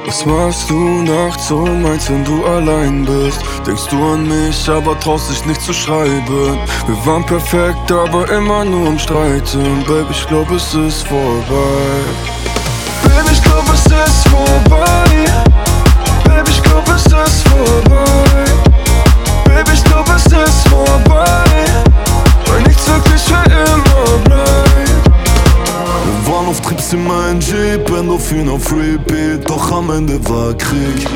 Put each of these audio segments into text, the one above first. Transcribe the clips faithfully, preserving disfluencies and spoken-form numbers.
Was machst du nachts und meinst, wenn du allein bist? Denkst du an mich, aber traust dich nicht zu schreiben. Wir waren perfekt, aber immer nur am Streiten. Baby, ich glaub, es ist vorbei. Baby, ich glaub, es ist vorbei. Baby, ich glaub, es ist vorbei. Baby, ich glaub, es ist vorbei. Weil nichts wirklich für immer bleibt. Wir waren auf Trips in meinem Jeep, Endorphin auf Repeat, doch am Ende war Krieg.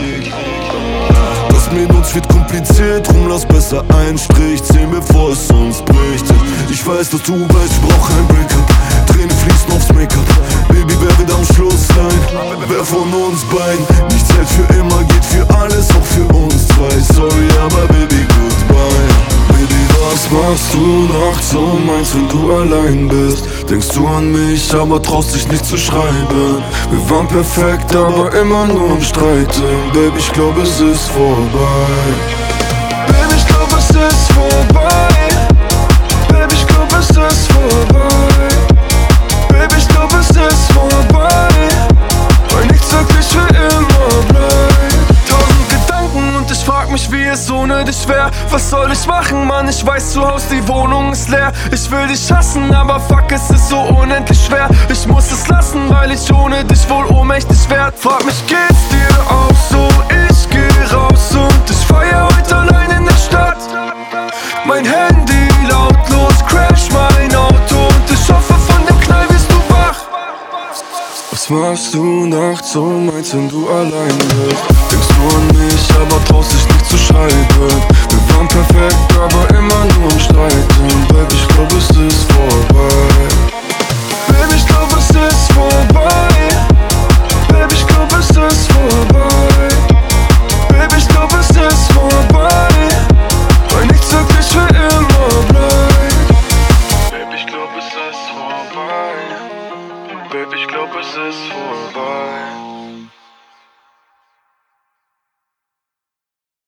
Das mit uns wird kompliziert, drum lass besser einen Strich ziehen, bevor es uns bricht. Ich weiß, dass du weißt, ich brauch ein Breakup. Tränen fließen aufs Make-up. Baby, wer wird am Schluss sein? Wer von uns beiden? Nichts hält für immer, geht für alles, auch für uns zwei. Sorry, aber Baby, goodbye. Baby, was machst du nachts und meinst, wenn du allein bist? Denkst du an mich, aber traust dich nicht zu schreiben. Wir waren perfekt, aber immer nur am Streiten. Baby, ich glaub, es ist vorbei. Baby, ich glaub, es ist vorbei. Baby, ich glaub, es ist vorbei. Baby, ich glaub, es ist vorbei. Weil nichts wirklich für immer bleibt. Tausend Gedanken und ich frag mich, wie es ohne dich wär. Was soll ich machen, Mann? Ich weiß, zu Haus, die Wohnung ist leer. Ich will dich hassen, aber fuck, es ist so unendlich schwer. Ich muss es lassen, weil ich ohne dich wohl ohnmächtig werd. Frag mich, geht's dir auch so? Ich geh raus und ich feier heute allein in der Stadt. Mein Handy lautlos, crash mein Auto und ich hoffe, von dem Knall wirst du wach. Was machst du nachts und meinst, wenn du allein bist? Denkst du an mich, aber traust dich nicht zu schreiben. Wir waren perfekt, aber immer nur am Streiten. Baby, ich glaub, es ist vorbei. Baby, ich glaub, es ist vorbei. Baby, ich glaub, es ist vorbei. Baby, ich glaub, es ist vorbei. Weil nichts wirklich für immer bleibt. Baby, ich glaub, es ist vorbei. Baby, ich glaub, es ist vorbei.